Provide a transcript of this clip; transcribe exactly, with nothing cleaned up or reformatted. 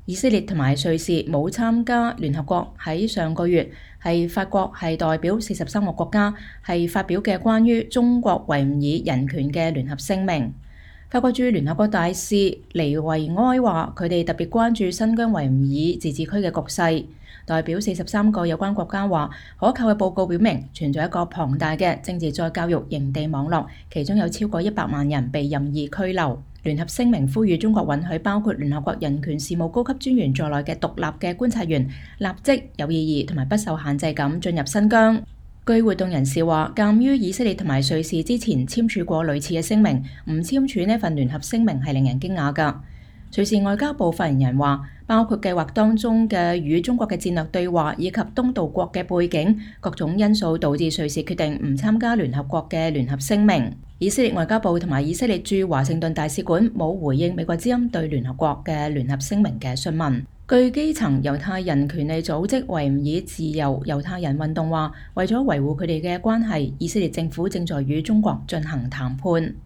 以色列同埋瑞士冇參加聯合國喺上個月係法國係代表四十三個國家係發表嘅關於中國維吾爾人權嘅聯合聲明。法國駐聯合國大使尼維埃話：佢哋特別關注新疆維吾爾自治區嘅局勢。代表四十三個有關國家話，可靠嘅報告表明存在一個龐大嘅政治再教育營地網絡，其中有超過一百萬人被任意拘留。聯合聲明呼籲中國允許包括聯合國人權事務高級專員在內嘅獨立嘅觀察員立即有意義同埋不受限制咁進入新疆。據活動人士話，鑑於以色列同埋瑞士之前簽署過類似嘅聲明，唔簽署呢份聯合聲明係令人驚訝㗎。瑞士外交部發言人話，包括計劃當中嘅與中國嘅戰略對話以及東道國嘅背景，各種因素導致瑞士決定唔參加聯合國嘅聯合聲明。以色列外交部同埋以色列駐華盛頓大使館冇回應美國之音對聯合國嘅聯合聲明嘅詢問。據基層猶太人權利組織維吾爾自由猶太人運動話，為咗維護佢哋嘅關係，以色列政府正在與中國進行談判。